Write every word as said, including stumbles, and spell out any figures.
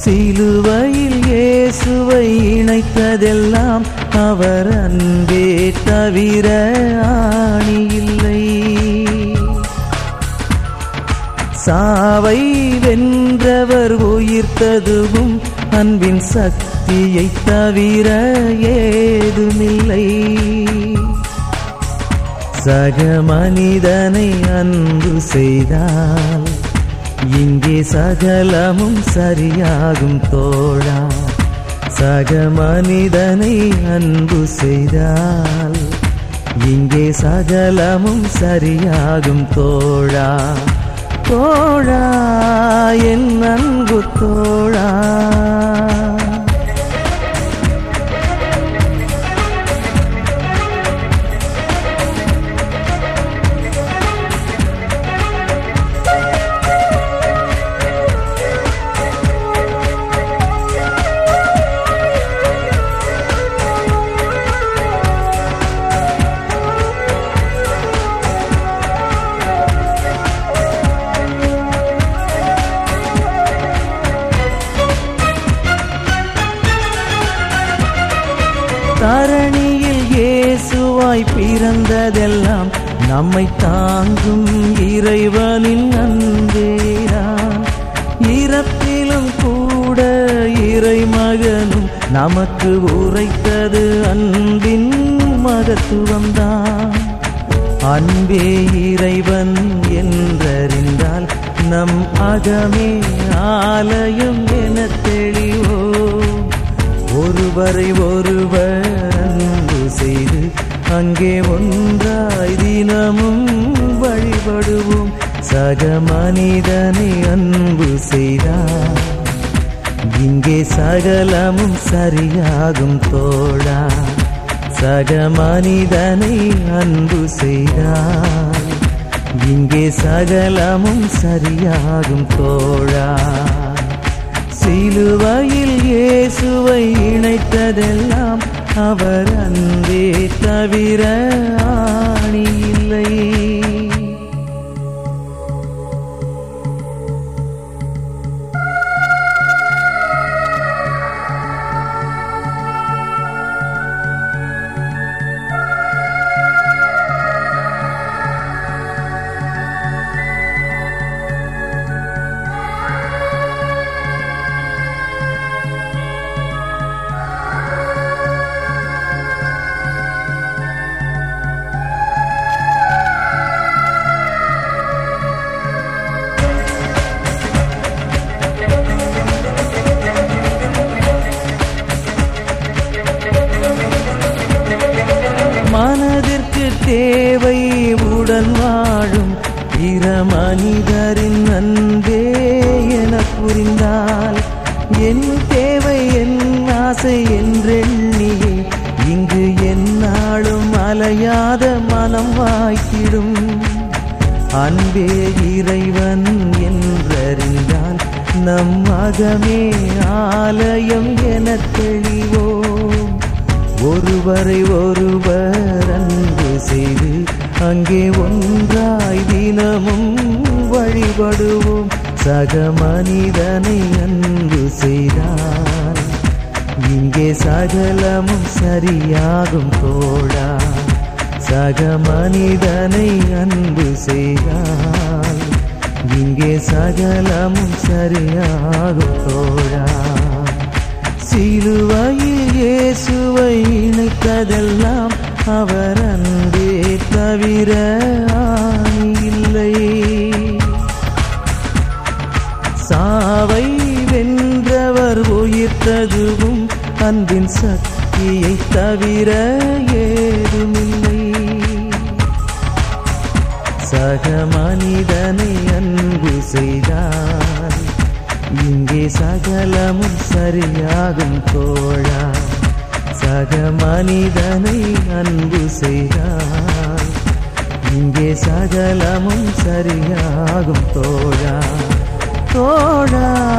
சிலுவையில் இயேசுவை இணைத்ததெல்லாம் அவர் அன்பே தவிர ஆணி இல்லை. சாவை வென்றவர் உயிர்த்ததுவும் அன்பின் சக்தியை தவிர ஏதுமில்லை. சக மனிதனை அன்பு செய்தால் இங்கே சகலமும் சரியாகும் தோழா. சக மனிதனை அன்பு செய்தால் இங்கே சகலமும் சரியாகும் தோழா. தோழா என் அன்பு தோழா. தரணியில் இயேசுவாய் பிறந்ததெல்லாம் நம்மை தாங்கும் இறைவனின் அன்பேதான். இறப்பிலும் கூட இறைமகனும் நமக்கு உரைத்தது அன்பின் மகத்துவம்தான். அன்பே இறைவன் என்றறிந்தால் நம் அகமே ஆலயம் என தெளிவோ. ஒருவரை ஒருவர் அன்பு செய்து அங்கே ஒன்றாய் தினமும் வழிபடுவோம். சக மனிதனை அன்பு செய்தார் இங்கே சகலமும் சரியாகும் தோழா. சக மனிதனை அன்பு செய்தார் இங்கே சகலமும் சரியாகும் தோழா. சிலுவையில் இயேசுவை இணைத்ததெல்லாம் அவர் அன்பே தவிர ஆணி இல்லை. மனதிற்கு தேவை உடன் வாழும் பிற மனிதரின் அன்பே என புரிந்தால் என் தேவை என் ஆசை என்றெண்ணியே இங்கு எந்நாளும் அலையாத மனம் வாய்த்திடும். அன்பே இறைவன் என்றறிந்தால் நம் அகமே ஆலயம் என தெளிவோம். ஒருவரை ஒருவர் அன்பு செய்து அங்கே ஒன்றாய் தினமும் வழிபடுவோம். சக மனிதனை அன்பு செய்தால் இங்கே சகலமும் சரியாகும் தோழா. சக மனிதனை அன்பு செய்தால் இங்கே சகலமும் சரியாகும் தோழா. சிலுவையில் இயேசுவை இணைத்ததெல்லாம் அவர் அன்பே தவிர ஆணி இல்லை. சாவை வென்றவர் உயிர்த்ததுவும் அன்பின் சக்தியை தவிர ஏதுமில்லை. சக மனிதனை அன்பு செய்தால் இங்கே சகலமும் சரியாகும் தோழா. சக மனிதனை அன்பு செய்தால் இங்கே சகலமும் சரியாகும் தோழா. தோழா